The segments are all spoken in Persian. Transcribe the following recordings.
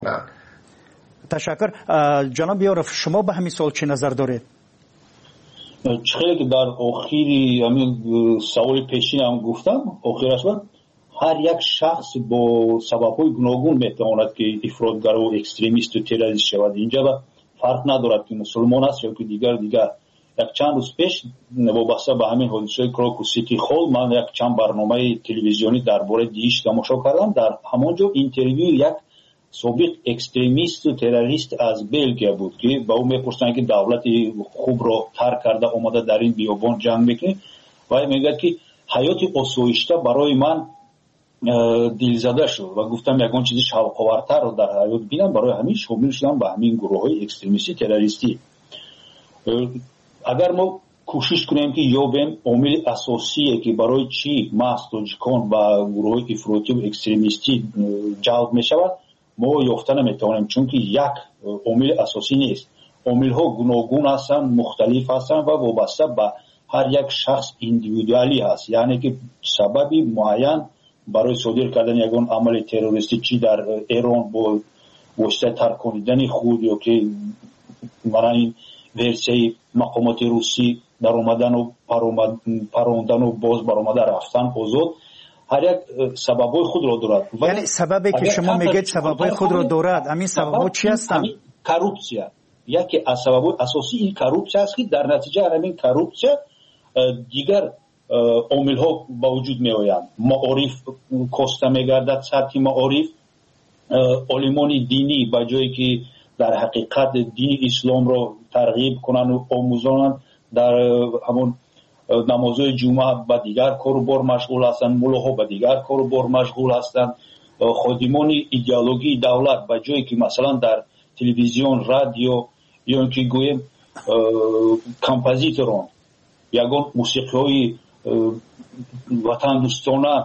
تشکر. جناب یارف، شما به همین سوال چه نظر دارید؟ چخیلی که در آخری همین سوال پیشین هم گفتم، آخرش بود هر یک شخص با سبب‌های گوناگون میتواند که افراطگر و اکستریمیست و تروریست شود. اینجا فرق ندارد که مسلمان است یا که دیگر. یک چند روز پیش وابسته به همین حادثه کراکو سیتی هال من یک چند برنامه تلویزیونی درباره دیش تماشا کردم. در همانجا اینترویو یک سابق اکستریمیست و تروریست از بلژیم بود که با او میپرسن که دولت خوب را ترک کرده اومده در این بیابان جنگ میکنه و میگه که حیات آسایشته برای من دلزده شد و گفتم یگان چیزی شوق‌آورتر رو در حیات بینم، برای همین شامل شدم به همین گروه‌های اکستریمیستی تروریستی. اگر ما کوشش کنیم که یابیم عامل اساسیه که برای چی محض تاجیکان و گروه‌های افراطی و اکستریمیستی جلب میشود ما یافته نمیتوانیم، چون که یک عامل اساسی نیست. عامل‌ها گوناگون هستند، مختلف هستند و وابسته به هر یک شخص ایندیویدوالی هست. یعنی که سببی معین برای صادر کردن یگان عمل تروریستی چی در ایران با واسطه ترکاندن خود یا که برای این ورسیه مقامات روسی در اومدن و پروندن و باز برآمده رفتن آزاد، هر یک سببای خود را دارد. یعنی سببی که شما میگید سببای خود را دارد، همین سبب‌ها چی هستند؟ کروپسیا یکی از سببای اساسی این کروپسیا است که در نتیجه همین کروپسیا دیگر عامل‌ها با وجود می‌آیند. معارف کاسته می‌گردد، سطح معارف علمان دینی با جایی که در حقیقت دین اسلام را ترغیب کنند و آموزانند در همون نمازهای جمعه با دیگر کار و بار مشغول هستند، ملاها با دیگر کار و بار مشغول هستند. خادمان ایدئولوژی دولت با جایی که مثلا در تلویزیون، رادیو یا اینکه گویم کمپوزیتوران یگان موسیقی‌های وطن دوستانه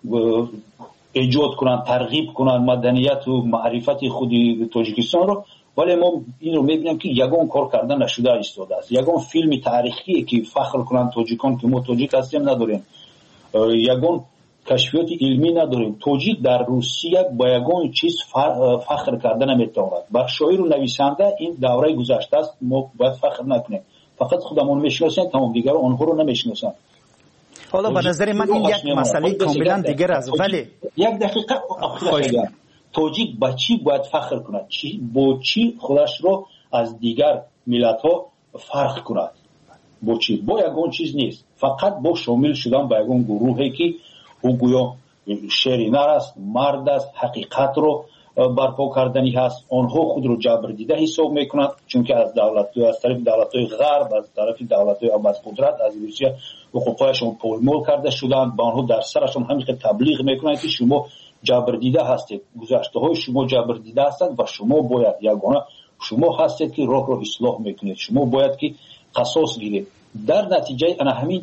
ایجاد کنند، ترغیب کنند مدنیت و معرفت خود تاجیکستان رو، ولی ما این رو میبینیم که یگان کار کردن نشده ایستاده است. یگان فیلم تاریخی که فخر کنند تاجیکان که ما تاجیک هستیم نداریم، یگان کشفیات علمی نداریم. تاجیک در روسیه با یگان چیز فخر کردن نمیتواند. با شاعر و نویسنده این دوره گذشته است، ما باید فخر نکنیم. فقط خودمون میشناسیم، تمام دیگر آنها رو نمیشناسن. حالا به نظر من این یک مسئله کاملا دیگر است. ولی یک دقیقه آخر تاجیک با چی باید فخر کند؟ با چی خودش رو از دیگر ملت ها فرق کند؟ با چی؟ با یگان چیز نیست، فقط با شامل شدن با یگان گروهی که او گویا شرینر است، مرد است، حقیقت رو برپا کردنی هست. آنها خود رو جبر دیده حساب میکنند، چون که از طرف دولت‌های غرب، از طرف دولت‌های از قدرت، از روسیه حقوقشون پولمول کرده شدند. با آنها در سرشون همین تبلیغ میکنند که شما جبر دیده هستید، گذشته های شما جبر دیده هستند و شما باید یگانه شما هستید که راه رو اصلاح میکنید، شما باید که قصاص گیرید. در نتیجه انا همین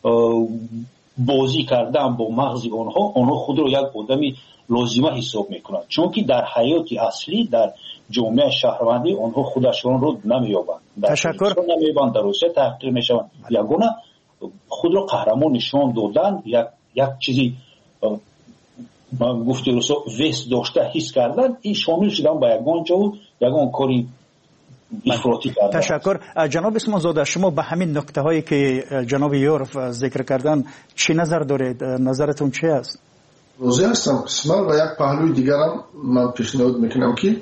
بازی کردن با مغز آنها خود رو یک آدمی لازمه حساب میکنند، چون که در حیات اصلی در جامعه شهروندی آنها خودشون رو نمیابند. تشکر. نمیابند، در روسیه تحقیر میشوند. یگانه خود رو قهرمان نشان دادن، یک چیزی من گفته روسا وست داشته حس کردن، این شامل شدن با یگان جا و یگان کاری افراطی کردن. تشکر. جناب اسمان زاده، شما به همین نکته هایی که جناب یورف ذکر کردن چی نظر دارید؟ نظرتون چی است؟ روزی هستم قسمت و یک پهلوی دیگر هم من پیشنهاد میکنم که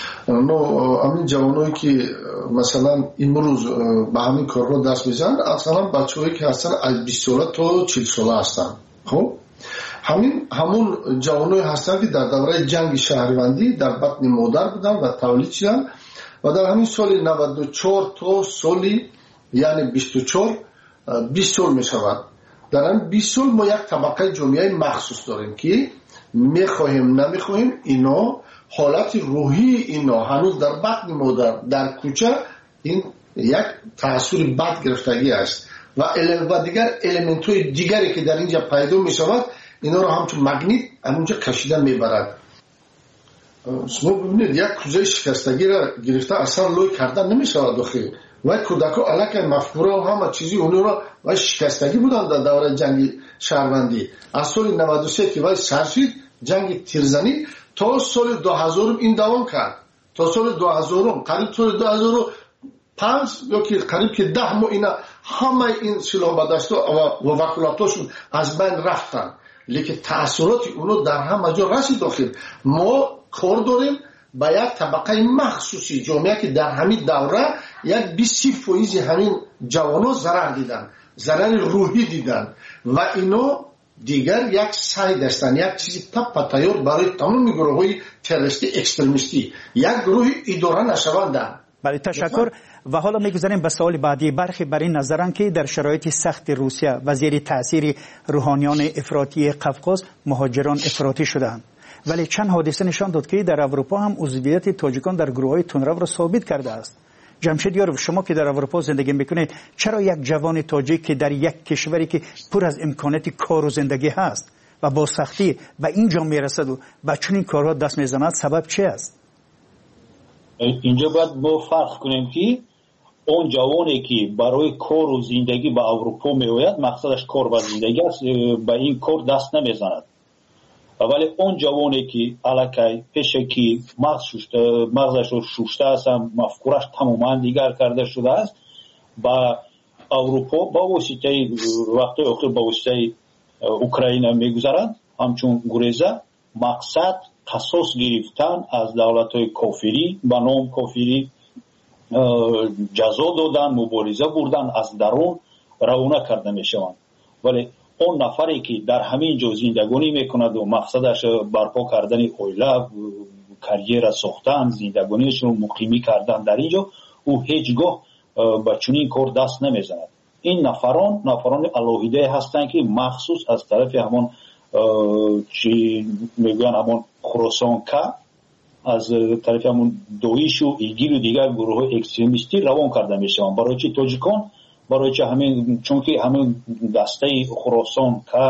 همین جوانایی که مثلا امروز به همین کار رو دست میزنن، اصلا بچه‌هایی که هستن از 20 ساله تا 40 ساله هستن. خب همون جوانایی هستن که در دوره جنگ شهروندی در بطن مادر بودن و تولید شدن و در همین سال 94 تا سالی یعنی 24 20 سال میشود. در این 20 سال ما یک طبقه جامعه مخصوص داریم که میخواهیم نمیخواهیم اینا حالت روحی اینا هنوز در بطن مادر در کوچه این یک تأثیر بد گرفتگی است و دیگر الیمنت های دیگری که در اینجا پیدا میشود اینا رو همچون مگنیت همونجا کشیده میبرد. شما ببینید یک کوزه شکستگی را گرفته اصلا لوی کردن نمیشود داخل و کودکا علاقه مفکوره و همه چیزی اونو را و شکستگی بودن در دوره جنگ شهروندی. از سال 93 که وای سرشید جنگ تیرزنی تا سال 2000 این دوام کرد. تا سال 2000 قریب سال 2005 یا که قریب که 10 ماه اینا همه این سلاح بدستا و وکالتاشون از بین رفتن، لیکن تأثیرات اونو در همه جا رسید داخل. ما کار داریم با یک طبقه مخصوصی جامعه که در همین دوره یک 20% همین جوانو ضرر دیدن، ضرر روحی دیدن و اینو دیگر یک سعی داشتن یک چیزی تیار برای تمام گروه های تروریستی اکستریمیستی یک گروه اداره نشوندن. بله تشکر. و حالا میگذاریم به سوال بعدی. برخی بر این نظرن که در شرایط سخت روسیه و زیر تاثیر روحانیان افراطی قفقاز مهاجران افراطی شدند، ولی چند حادثه نشان داد که در اروپا هم عضویت تاجیکان در گروه‌های تندرو را ثابت کرده است. جمشید یاروف، شما که در اروپا زندگی میکنید، چرا یک جوان تاجیک که در یک کشوری که پر از امکانات کار و زندگی هست و با سختی به اینجا میرسد و به چنین کارها دست میزند، سبب چی است؟ اینجا باید ما فرق کنیم که اون جوانی که برای کار و زندگی به اروپا میآید مقصدش کار و زندگی است، به این کار دست نمیزند. ولی اون جوانی که الکی پیشکی مغزش رو شوشته است، مفکورش تماما دیگر کرده شده است، با اروپا با واسطه وقتی آخر با واسطه اوکراین میگذرند، همچون گریزه مقصد قصاص گرفتن از دولت‌های کافری به نام کافری، جزا دادن، مبارزه بردن، از درون روانه کرده میشوند. ولی اون نفری که در همین جا زندگانی میکند و مقصدش برپا کردن اویله، کریر ساختن، زندگانیش رو مقیمی کردن در اینجا، او هیچگاه به چنین کار دست نمیزند. این نفران الهیده هستند که مخصوص از طرف همون چی میگن همون خراسان که از طرف همون دویش و ایگیل و دیگر گروه های اکستریمیستی روان کرده میشوند. برای چی تاجیکان؟ برای چه همین، چون که همین دسته خراسان که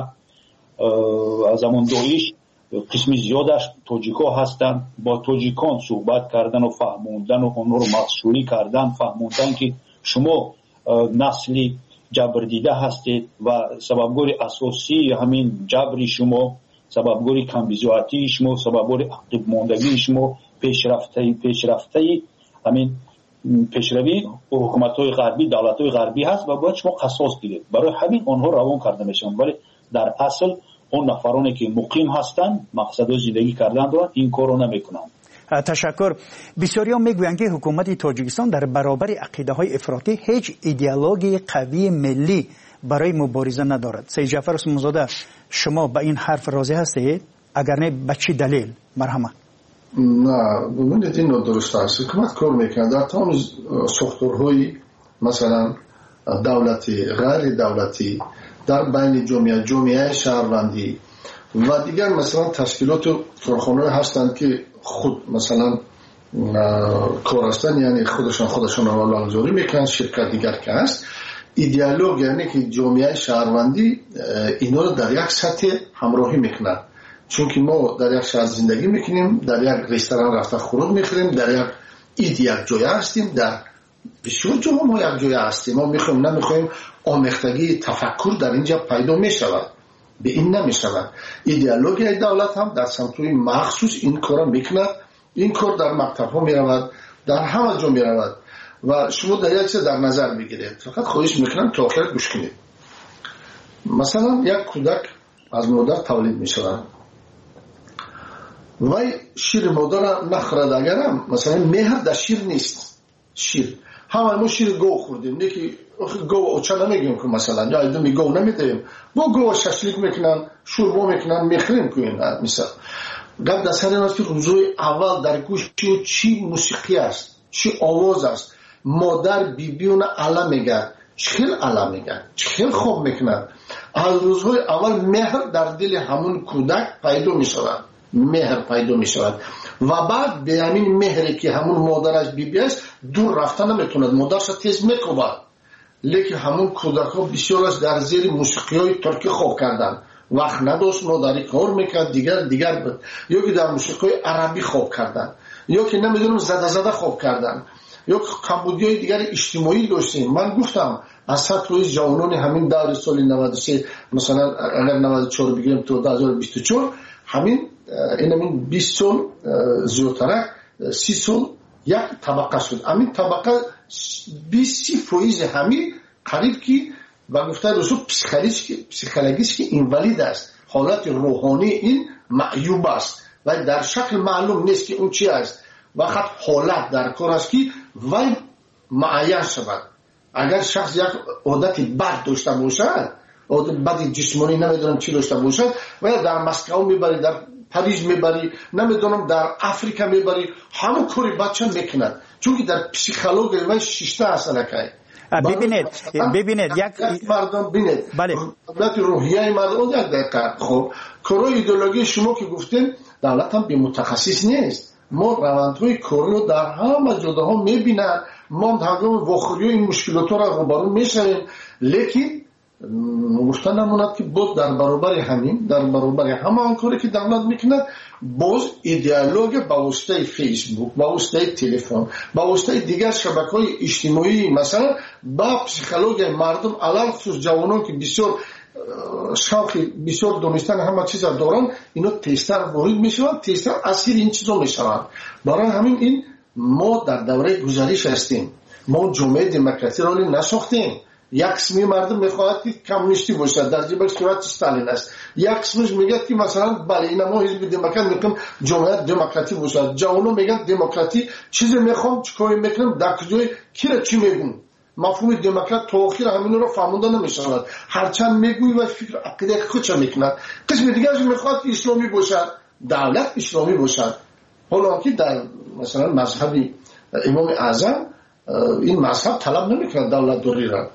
از همون دویش قسمی زیادش تاجیکا هستند، با تاجیکان صحبت کردن و فهموندن و اونها رو مسئولی کردن، فهموندن که شما نسلی جبر دیده هستید و سببگوری اساسی همین جبری شما، سببگوری کمبیزواتی شما، سببگوری عقب ماندگی شما، پیشرفته همین پیشروی حکومت‌های غربی، دولت‌های غربی هست و باید شما قصاص گیرید. برای همین آنها روان کرده میشن، ولی در اصل اون نفرانی که مقیم هستند مقصد زندگی کردن دارن این کارو نمیکنن. تشکر. بسیاری‌ها میگویند که حکومت تاجیکستان در برابر عقیده‌های افراطی هیچ ایدئولوژی قوی ملی برای مبارزه ندارد. سید جعفر عثمانزاده، شما به این حرف راضی هستید؟ اگر نه به چه دلیل؟ مرحمت. نه، ببینید این درست است. حکومت کار میکنه در تمام ساختارهای مثلا دولتی، غیر دولتی، در بین جامعه شهروندی و دیگر مثلا تشکیلات و کارخانه‌ای هستند که خود مثلا کار هستند، یعنی خودشان رو لانجوری میکنن، شرکت دیگر که هست. ایدئولوژی یعنی که جامعه شهروندی اینا رو در یک سطح همراهی میکنن، چون که ما در یک شهر زندگی میکنیم، در یک رستوران رفته خورد میخوریم، در یک جای هستیم، در بسیار جاها ما یک جای هستیم. ما میخوایم نمیخوایم آمیختگی تفکر در اینجا پیدا میشود، به این نمیشود. ایدئولوژی دولت هم در سمتوی مخصوص این کار میکند. این کار در مکتب ها میرود، در همه جا میرود و شما در یک چیز در نظر بگیرید. فقط خواهش میکنم تا آخر گوش کنید. مثلا یک کودک از مادر تولید میشود و شیر مادر نخورد، اگرم مثلا مهر در شیر نیست. شیر همه ما شیر گو خوردیم، نیکی گو اوچه نمیگیم که مثلا یا ایدومی گو نمیدهیم، با گو ششلیک میکنن، شوربا میکنن، میخریم کنیم. مثلا قبل در سر این است که روزوی اول در گوش چی موسیقی است، چی آواز است. مادر بیبیون علم میگه، چخیل علم میگه، چخیل خوب میکنن. از روزهای اول مهر در دل همون کودک پیدا میشود، مهر پیدا میشود و بعد به همین مهری که همون مادرش بیبی است دور رفتن نمیتوند، مادرش تیز میکوبد. لیکن همون کودک ها بسیارش در زیر موسیقی های ترکی خوب کردن، وقت نداشت مادری کار میکرد، دیگر بود، یا که در موسیقی عربی خوب کردن، یا که نمیدونم زده خوب کردن، یا کمبودی های دیگر اجتماعی داشتیم. من گفتم از سطح جوانان همین دور سال 93 مثلا اگر 94 بگیریم تو 2024 همین این 20 سال زیادتر 30 سال یک طبقه شد. همین طبقه 20% همین قریب که و گفته رسول پسیکولوژیش که اینوالید است، حالت روحانی این معیوب است و در شکل معلوم نیست که اون چی است. وقت حالت در کار است که وی معین شود. اگر شخص یک عادت بد داشته باشد، عادت بد جسمانی نمیدونم چی داشته باشد و در مسکو میبری، در پاریس میبری، نمیدونم در افریقا میبری، همون کاری بچه میکند، چون که در پسیکولوژی و شیشته اصلا که ببینید یک مردم ببینید دولت روحیه مردم یک دقیقه. خب کارای ایدئولوژی شما که گفتین دولت هم بی متخصص نیست. ما روندهای کاری رو در همه جاها میبینن، ما هنگام واخوری این مشکلات را روبرو میشویم، لیکن گفتن نموند که بود در برابر همین، در برابر همه آن کاری که دولت میکند، باز ایدئولوژی با واسطه فیسبوک، با واسطه تلفن، با واسطه دیگر شبکه‌های اجتماعی مثلا با پسیکولوژی مردم علل خصوص جوانان که بسیار شوقی بسیار دونستن همه چیز را دارن، اینا تیزتر وارد میشوند، تیزتر اسیر این چیزا میشوند. برای همین این ما در دوره گذشته هستیم، ما جامعه دموکراسی را نساختیم. یک قسمی مردم میخواهد که کمونیستی باشد، در جبهه صورت استالین است. یک قسمش میگه که مثلا بله اینا ما حزب دموکرات میگیم جامعه دموکراتی باشد. جوانو میگن دموکراتی چیزی میخوام چیکار میکنم، در کجای کی را چی میگن. مفهوم دموکرات تا آخر همین رو فهمونده نمیشود. هرچند میگوی و فکر عقیده خودش میکند. قسم دیگه میخواد که اسلامی باشد، دولت اسلامی باشد. حالا که در مثلا مذهب امام اعظم این مذهب طلب نمیکنه دولت دوری را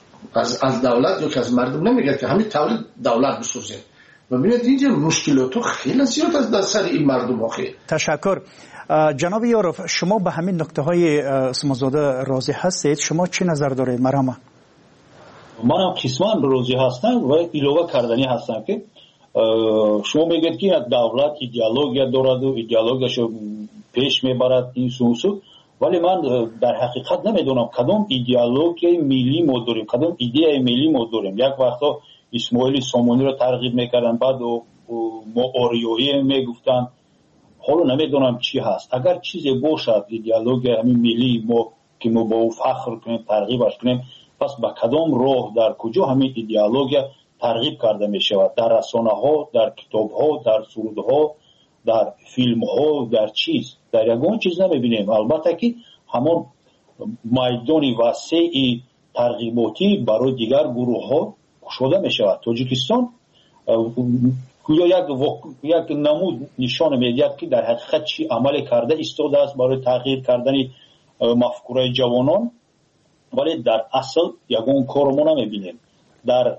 از دولت یا که از مردم نمیگه که همین تولید دولت بسازیم. و ببینید اینجا مشکلات خیلی زیاد از در سر این مردم آخه. تشکر. جناب یاروف، شما به همین نکته های سمازاده راضی هستید؟ شما چه نظر دارید مرحبا؟ من هم قسمان راضی هستم و ایلوه کردنی هستم که شما میگید که دولت ایدئولوژی دارد و ایدئولوژیشو پیش میبرد این سوسو، ولی من در حقیقت نمیدونم کدام ایدئولوژی ملی ما داریم، کدام ایده ملی ما داریم. یک وقتا اسماعیل سامانی رو ترغیب میکردن، بعد ما آریایی میگفتن، حالا نمیدونم چی هست. اگر چیزی باشد ایدئولوژی همین ملی ما که ما با او فخر کنیم، ترغیبش کنیم، پس با کدام راه در کجا همین ایدئولوژی ترغیب کرده می شود؟ در رسانه ها، در کتاب ها، در سرود ها، در فیلم ها، در چیز، در یگان چیز نمیبینیم. البته که همون میدانی وسیع ترغیباتی برای دیگر گروه ها شده می شود. تاجیکستان یک نمود نشان میدهد که در حقیقت چی عمل کرده ایستاده است برای تغییر کردن مفکوره جوانان، ولی در اصل یگان کار ما نمیبینیم. در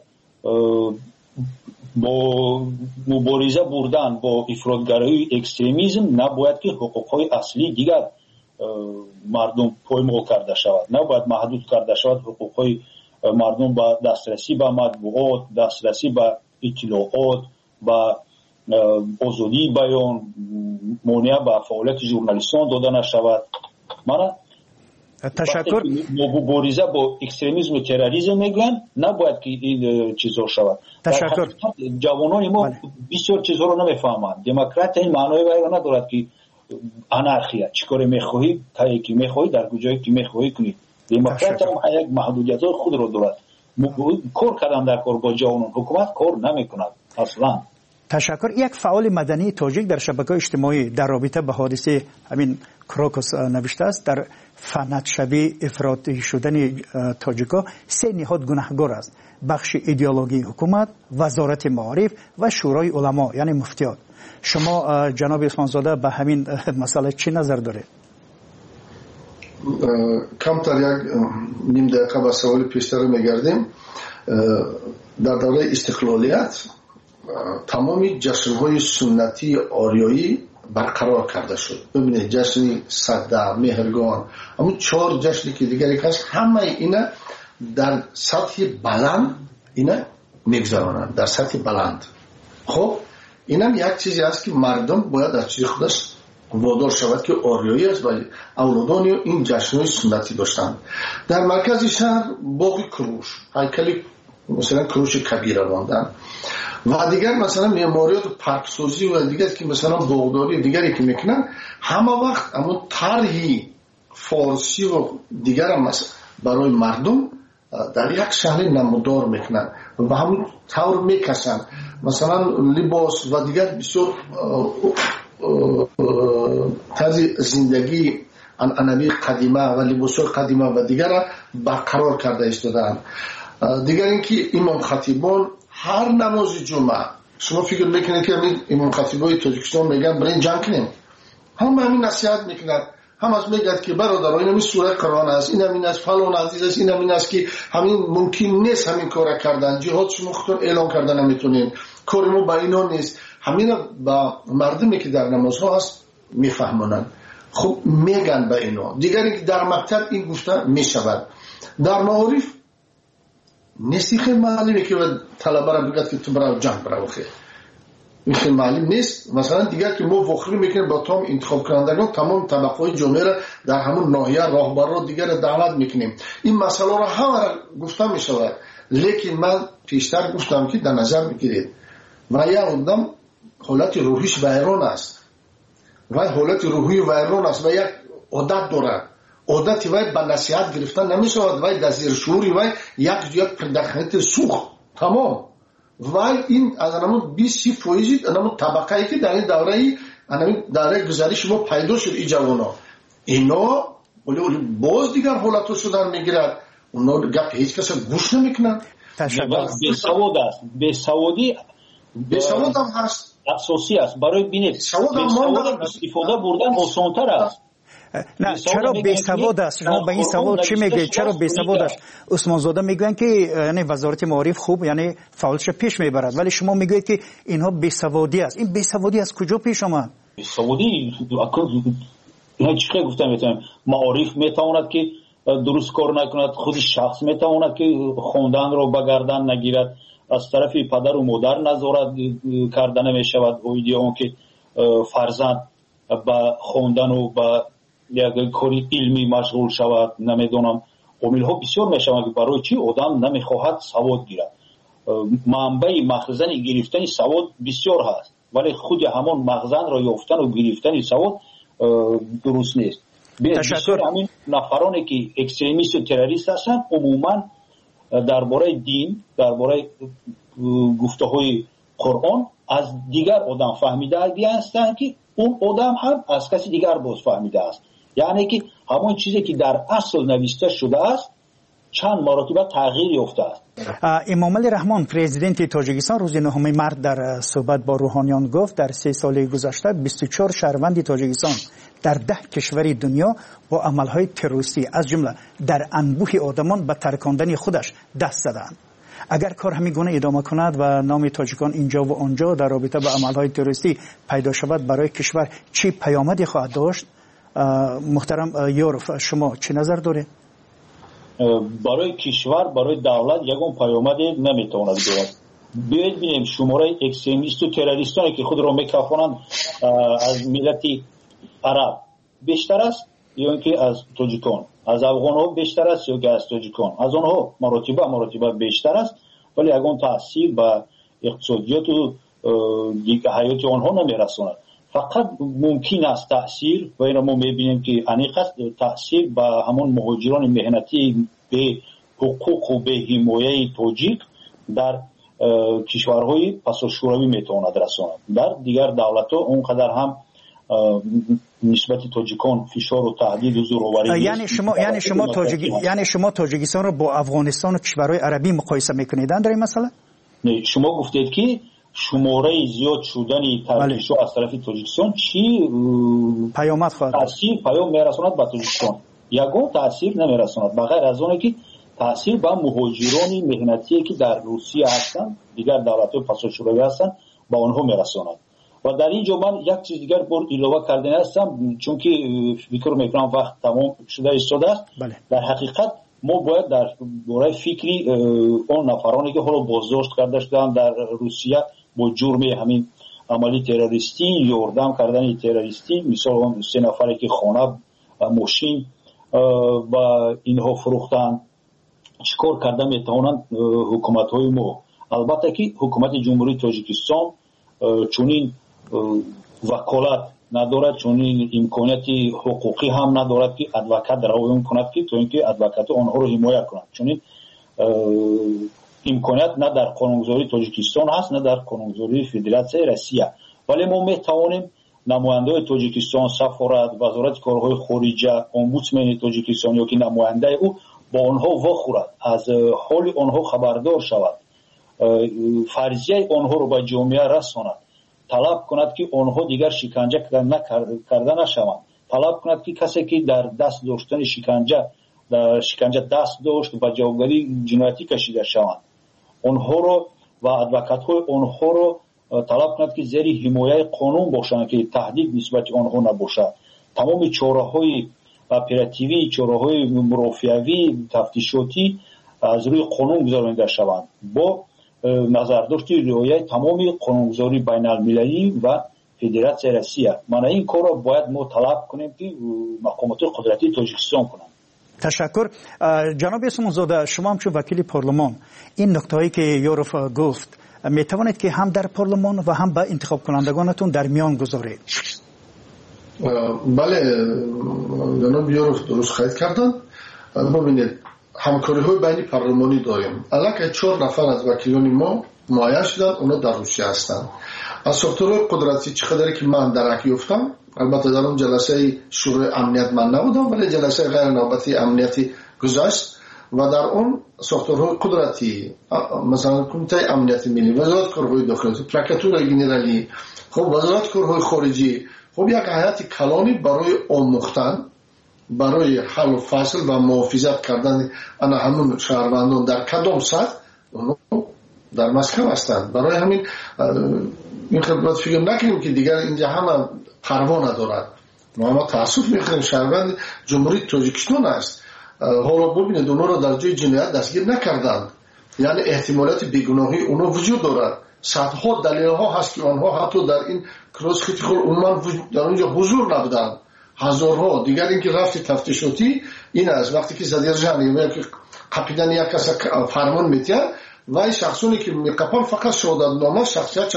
با مبارزه بردن با افراطگرایی اکستریمیسم نباید که حقوقهای اصلی دیگر مردم پایمال کرده شود، نباید محدود کرده شود حقوقهای مردم با دسترسی به مطبوعات، دسترسی به اطلاعات، با آزادی بیان، مانع به فعالیت ژورنالیستان داده نشود. من تشکر. مبارزه با اکستریمیسم و تروریسم میگن نباید که این چیزا شود. تشکر. جوانان ما بسیار چیزها رو نمیفهمند. دموکرات این معنای وای ندارد که انارخیا چیکار میخواهی تا کی میخواهی در کجایی که میخواهی کنی. دموکرات هم یک محدودیت خود رو دارد. کار کردن در کار با جوانان، حکومت کار نمیکند اصلا. تشکر. یک فعال مدنی تاجیک در شبکه اجتماعی در رابطه به حادثه همین کراکوس نوشته است در فنت شبیه افراطی شدن تاجیکا 3 نهاد گناهگار است: بخش ایدئولوژی حکومت، وزارت معارف و شورای علما یعنی مفتیان. شما جناب عثمانزاده به همین مسئله چی نظر دارید؟ کمتر یک نیم دقیقه به سوال پیشتر میگردیم. در دوره استقلالیت تمامی جشن‌های سنتی آریایی برقرار کرده شد. ببینید جشن صده، مهرگان، اما 4 جشنی که دیگری هست، همه اینا در سطح بلند اینا میگذرانند، در سطح بلند. خب اینم یک چیزی است که مردم باید از چیز خودش وادار شود که آریایی است و اولادان این جشن‌های سنتی داشتند. در مرکز شهر باغ کروش، هیکل مثلا کروش کبیره ماندن. و دیگر مثلا معماریات و پارکسازی و دیگر که مثلا باغداری دیگری که میکنن همه وقت اما طرحی فارسی و دیگر هم برای مردم در یک شهر نمودار میکنن و به همون طور میکشن. مثلا لباس و دیگر بسیار طرز زندگی عنعنوی قدیمه و لباس‌های قدیمه و دیگر را برقرار کرده استادن. دیگر اینکه امام خطیبان هر نماز جمعه شما فکر میکنید که امام خطیبای تاجیکستان میگن برای جنگ کنیم، هم همین نصیحت میکنند، هم از میگد که برادران این همین سوره قرآن است، این همین از فلان عزیز است، این همین است که همین ممکن نیست همین کار کردن، جهاد شما خودتون اعلان کردن نمیتونین، کار ما با اینا نیست. همین با مردمی که در نمازها هست میفهمونن، خب میگن به اینا. دیگری که در مکتب این گفته میشود، در معارف نیستی خیلی معلومه که طلبه را بگد که تو برای جنگ برای خیلی این خیلی معلوم نیست. مثلا دیگر که ما وخری میکنیم با تمام انتخاب کنندگان تمام طبقه های جامعه را در همون ناحیه راهبر را دیگر دعوت میکنیم. این مسئله را همه را گفته میشود، لیکن من پیشتر گفتم که در نظر بگیرید و یک آدم حالت روحیش ویران است و حالت روحی ویران است و یک عادت دارد، عادتی وای به نصیحت گرفتن نمیشود، وای در زیر شعوری وای یک پردخنیت سوخت تمام وای این از انمون 20% انمون طبقه ای که در این دوره گذاری شما پیدا شد این جوانا اینا ولی باز دیگر حالتو شدن میگیرد، اونا گپ هیچ کس گوش نمیکنن. بیسواد است، بیسواد هم هست، اساسی است. برای بینید بیسواد استفاده بردن آسان‌تر است. نه چرا بیسواد است؟ شما به این سوال چی میگید؟ چرا بیسواد است؟ عثمان زاده میگن که یعنی وزارت معارف خوب یعنی فعالش پیش میبرد، ولی شما میگید که اینها بیسوادی است. این بیسوادی از کجا پیش آمد؟ بیسوادی هیچ چیزی گفتم میتونم معارف میتواند که درست کار نکند، خود شخص میتواند که خوندن رو بگردن نگیرد، از طرف پدر و مادر نظارت کردن میشود، اون که فرزند با خوندن و با یک کاری علمی مشغول شود. نمیدونم عامل ها بسیار میشود که برای چی آدم نمیخواهد سواد گیرد. منبع مخزن گرفتن سواد بسیار هست، ولی خود همان مخزن را یافتن و گرفتن سواد درست نیست. بسیار همین نفرانی که اکستریمیست و تروریست هستند عموما درباره دین، درباره گفته های قرآن از دیگر آدم فهمیده هستند که اون آدم هم از کسی دیگر باز فهمیده است. یعنی که همون چیزی که در اصل نوشته شده است چند مرتبه تغییر یافته است. امام علی رحمان پرزیدنت تاجیکستان روز 9 مارس در صحبت با روحانیان گفت در 3 سال گذشته 24 شهروند تاجیکستان در 10 کشور دنیا با عملهای تروریستی از جمله در انبوه آدمان به ترکاندن خودش دست زدند. اگر کار همین گونه ادامه کند و نام تاجیکان اینجا و آنجا در رابطه با عملهای تروریستی پیدا شود، برای کشور چه پیامدی خواهد داشت؟ محترم یورف شما چه نظر دارید؟ برای کشور، برای دولت یگان پیامدی نمیتواند دارد. ببینیم شماره اکستریمیست و تروریستانی که خود را میکافانند از ملت عرب بیشتر است یا اینکه از تاجیکان، از افغان‌ها بیشتر است یا که از تاجیکان، از آنها مراتبه بیشتر است، ولی یگان تاثیر به اقتصادیات و دیگر حیات آنها نمیرساند. فقط ممکن است تاثیر و این ما میبینیم که انیق است تاثیر به همون مهاجران مهنتی به حقوق و به حمایه تاجیک در کشورهای پساشوروی میتواند رساند. در دیگر دولت‌ها اونقدر هم نسبت تاجیکان فشار و تهدید و زورآوری یعنی شما تاجیکستان رو با افغانستان و کشورهای عربی مقایسه میکنید در این مسئله؟ نه، شما گفتید که شماره زیاد شدن ترکیش از طرف تاجیکستان چی پیامد خواهد تاثیر پیام میرساند به تاجیکستان؟ یگان تاثیر نمیرساند بغیر از اونه که تاثیر به مهاجران مهنتی که در روسیه هستند، دیگر دولت‌های پساشوروی هستند، با آنها میرساند. و در اینجا من یک چیز دیگر بر علاوه کردن هستم، چون که فکر میکنم وقت تمام شده ایستاده است. در حقیقت ما باید در باره فکری اون نفرانی که حالا بازداشت کرده شدن در روسیه با جرم همین عملی تروریستی، یاردم کردن تروریستی، مثلا 3 نفری که خانه ماشین و اینها فروختن، چیکار کرده میتونن حکومت های ما البته که حکومت جمهوری تاجیکستان چنین وکالت ندارد، چنین امکانیت حقوقی هم ندارد که ادوکات روی کند که تا اینکه ادوکات آنها رو حمایت کند. چنین امکانیت نه در قانونگذاری تاجیکستان هست نه در قانونگذاری فدراسیون روسیه. ولی ما میتوانیم نماینده تاجیکستان، سفارت، وزارت کارهای خارجه، امبودسمن تاجیکستان یا که نماینده او با آنها واخورد، از حال آنها خبردار شود، فرضیه آنها رو به جامعه رساند، طلب کند که آنها دیگر شکنجه کرده نشوند، طلب کند که کسی که در دست داشتن شکنجه دست داشت و جوابگری جنایتی کشیده شوند، آنها رو و ادوکات های آنها رو طلب کند که زیر حمایت قانون باشند که تهدید نسبت آنها نباشد. تمام چاره‌های اپراتیوی، چاره‌های مرافعوی، تفتیشاتی از روی قانون گذارانده شوند با نظرداشت رعایت تمام قانونگذاری بین المللی و فدراسیون روسیه. من این کار را باید ما طلب کنیم که مقامات قدرتی تاجیکستان کنند. تشکر. جناب اسمانزاده، شما هم چون وکیل پارلمان این نکته‌ای که یوروف گفت می توانید که هم در پارلمان و هم با انتخاب کنندگانتون در میان گذارید؟ بله جناب یوروف درست خواهید کردن. ببینید همکاری های بین پارلمانی داریم. الان 4 نفر از وکیلان ما معین شدن، اونا در روسیه هستند. از ساختارهای قدرتی چقدری که من درک یافتم، البته در اون جلسه شورای امنیت من نبودم ولی جلسه غیر نوبتی امنیتی گذشت و در اون ساختارهای قدرتی مثلا کمیته امنیت ملی، وزارت کارهای داخلی، پرکاتور گنرالی، خب وزارت کارهای خارجی، خب یک هیئت کلانی برای آموختن، برای حل و فصل و محافظت کردن انا همون شهروندان در کدام سطح در مسکو هستند. برای همین این خدمت فکر نکنیم که دیگر اینجا همه پروا ندارد. ما تاسف میخوریم شهروند جمهوری تاجیکستان است. حالا ببینید اونا رو در جای جنایت دستگیر نکردند، یعنی احتمالات بیگناهی اونا وجود دارد. صدها دلیل ها هست که آنها حتی در این کراس خیلی خود عموما در اونجا حضور نبودند. هزارها دیگر اینکه رفت تفتیشاتی این است وقتی که زدیر جانی و که قپیدن یک کس فرمان میتین و این شخصونی که میقپن فقط شهادت نامه شخصیت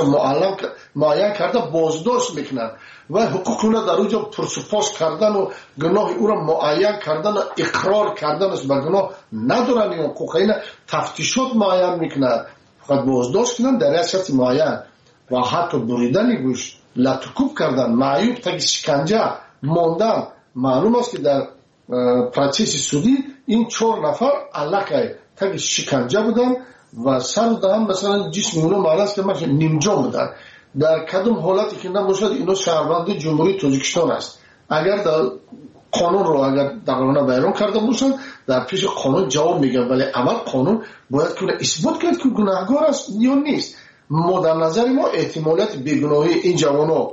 معین کرده بازداشت میکنن و حقوق اون در اونجا پرسپاس کردن و گناه او را معین کردن و اقرار کردن از گناه ندارن. این حقوق این تفتیشات معین میکنن، فقط بازداشت کنن در ریاست معین و حتی بریدن گوش، لطکوب کردن، معیوب تا شکنجه ماندن. معلوم است که در پروسس سودی این 4 نفر علاقه تا شکنجه بودن و سر دادن، مثلا جسم اونو معلوم است که مثلا نیمجان بودن. در کدام حالتی که نباشد اینو شهروند جمهوری تاجیکستان است. اگر در قانون رو اگر در بیان کرده باشند در پیش قانون جواب میگن، ولی اول قانون باید کنه اثبات کرد که گناهکار است یا نیست. ما در نظر ما احتمالات بیگناهی این جوانو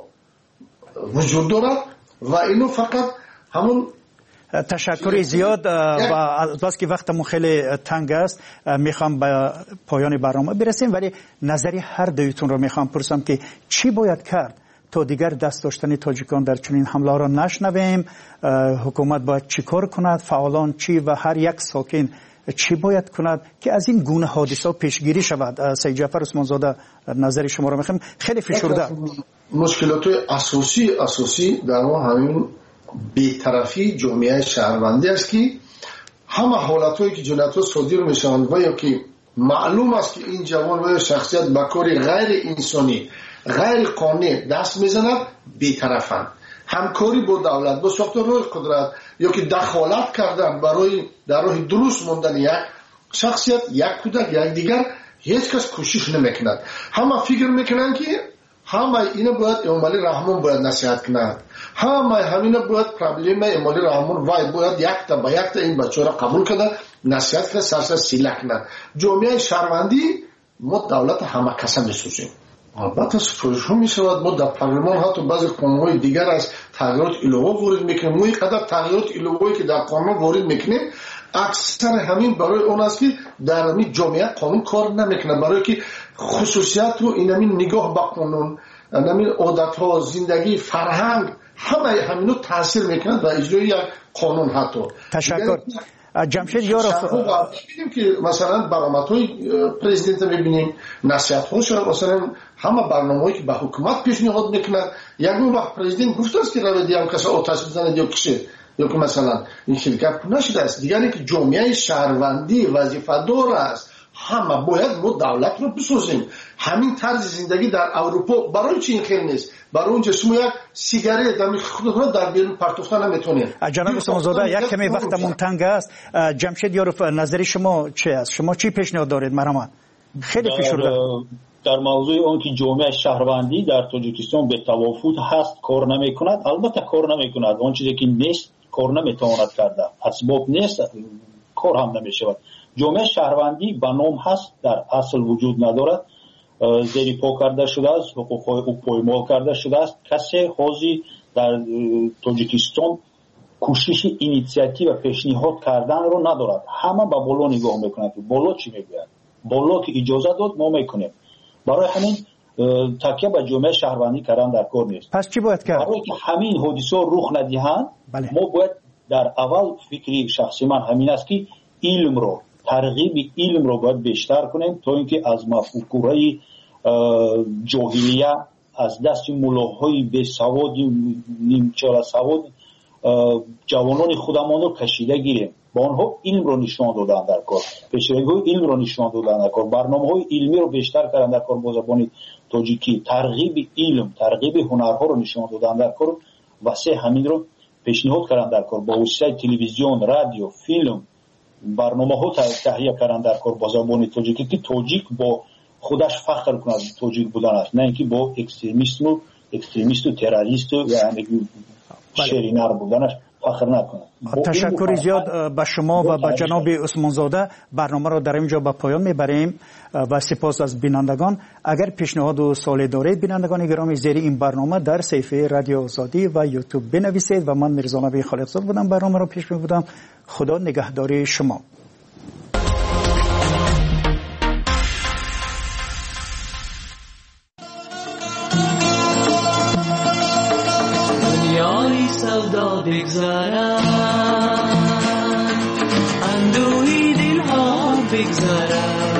وجود دارد و اینو فقط همون. تشکر زیاد و از که وقتمون خیلی تنگ است میخوام به پایان برنامه برسیم، ولی نظری هر دویتون رو میخوام پرسم که چی باید کرد تا دیگر دست داشتن تاجیکان در چنین حمله را نشنویم؟ حکومت باید چی کار کند؟ فعالان چی و هر یک ساکن چی باید کند که از این گونه حادثه پیشگیری شود؟ سید جعفر اسمانزاده نظر شما رو میخوام. خیلی فشرده مشکلات اساسی در ما همین بی‌طرفی جامعه شهروندی است که همه حالتایی که جنایت‌ها صادر میشوند و یا که معلوم است که این جوان و شخصیت به کاری غیر انسانی غیر قانونی دست میزند بی‌طرفند. همکاری با دولت با ساختارهای قدرت یا که دخالت کردن برای در راه درست ماندن یک شخصیت، یک کودک، یک دیگر، هیچ کس کوشش نمیکند. همه فکر میکنن که همه اینا باید امالی رحمان باید نصیحت کنند، همه همینا باید پرابلم امالی رحمان وای باید یک تا این بچه را قبول کنند، نصیحت کنند، سرسر سیله کنند. جامعه شهروندی ما دولت همه کسا میسوزیم. البته سفارش ها می شود ما در پارلمان حتی بعضی قانون‌های دیگر از تغییرات الهه وارد میکنیم. ما اینقدر تغییرات الهه‌ای که در قانون وارد میکنیم اکثر همین برای اون است که در همین جامعه قانون کار نمیکنه، برای که خصوصیت رو این همین نگاه به قانون، همین عادت‌ها، زندگی، فرهنگ همه همینو تاثیر میکنه در اجرای یک قانون. حتی تشکر. جمشید یارف می‌بینیم که مثلا برآمدهای پرزیدنت می‌بینیم، نصیحت‌هاش مثلا همه برنامه‌ای که به حکومت پیشنهاد میکنه، یک وقت پرزیدنت گفته است که روی دیام کسی آتش بزنه یا کشه، یا که مثلا این شرکت نشده است. دیگری که جامعه شهروندی وظیفه‌دار است، همه باید ما دولت رو بسازیم. همین طرز زندگی در اروپا برای چی این خیلی نیست؟ برای اونجا شما یک سیگارت در خودتون در بیرون پرتوفتن نمیتونید. جناب اسمانزاده یک کمی وقتمون تنگ است. جمشید یارف نظر شما چی است؟ شما چی پیشنهاد دارید؟ مرحمت خیلی فشرده در موضوع اون که جامعه شهروندی در تاجیکستان به توافق هست کار نمیکند. البته کار نمیکند، اون چیزی که نیست کار نمیتواند کرده، اسباب نیست کار هم نمیشود. جامعه شهروندی به نام هست، در اصل وجود ندارد، زیر پا کرده شده است، حقوق‌های او پایمال کرده شده است. کسی حاضر در تاجیکستان کوشش اینیشیاتیو و پیشنهاد کردن رو ندارد. همه به بالا نگاه میکنند. بالا چی میگوید؟ بالا که اجازه داد ما میکنیم. برای همین تکیه به جامعه شهروندی کردن در کار نیست. پس چی باید کرد؟ برای که همین حادثه رخ ندهند ما باید در اول فکری شخصی من همین است که علم رو، ترغیب علم رو باید بیشتر کنیم تا اینکه از مفکورهای جاهلیه، از دست ملاهای بی سواد، نیمچال سواد جوانان خودمان رو کشیده گیریم. با آنها علم رو نشان دادن در کار، پیشروی علم رو نشان دادن در کار، برنامه‌های علمی رو بیشتر کردن در کار با زبان تاجیکی، ترغیب علم، ترغیب هنرها رو نشان دادن در کار، واسه همین رو پیشنهاد کردن در کار با وسیله تلویزیون، رادیو، فیلم، برنامه‌ها تهیه کردن در کار با زبان تاجیکی که تاجیک با خودش فخر کنه تاجیک بودن است، نه اینکه با اکستریمیست و تروریست و یعنی شرینر بودنش فخر نکنه. تشکر زیاد به شما و به جناب اسمانزاده. برنامه را در اینجا به پایان میبریم و سپاس از بینندگان. اگر پیشنهاد و سوالی دارید بینندگان گرامی زیر این برنامه در صفحه رادیو آزادی و یوتیوب بنویسید و من میرزا نبی خالقزاد بودم برنامه را پیش میبردم. خدا نگهداری شما. سودا بگذارم اندوهی دلها بگذارم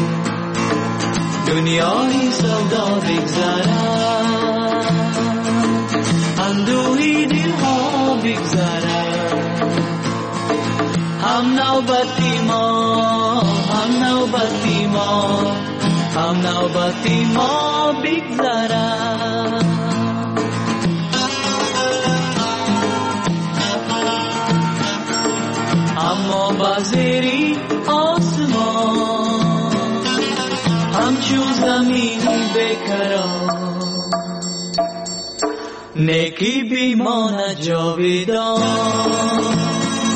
دنیای سودا بگذارم اندوهی دلها بگذارم هم نوبتی ما بگذارم اما بازیری آسمان همچون زمین بکران نیکی بیماند جاویدان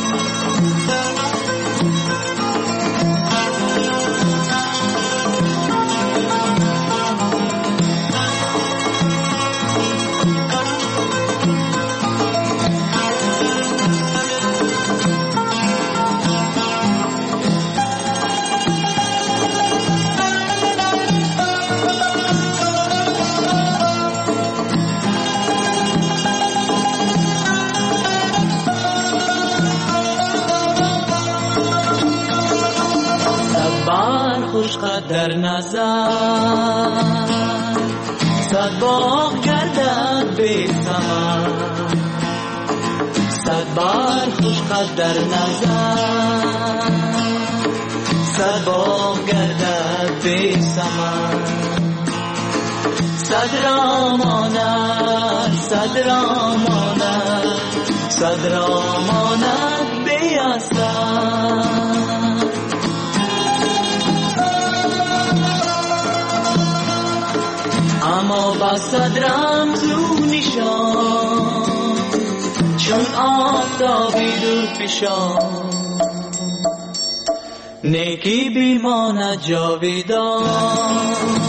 در نظر صد باغ گردد بی ثمر صد بار خوش قد در نظر صد باغ گردد بی ثمر صد راماند بی اثر اما با صد رمزو نشان چون آفتابی دور پیشان نیکی بیماند جاویدان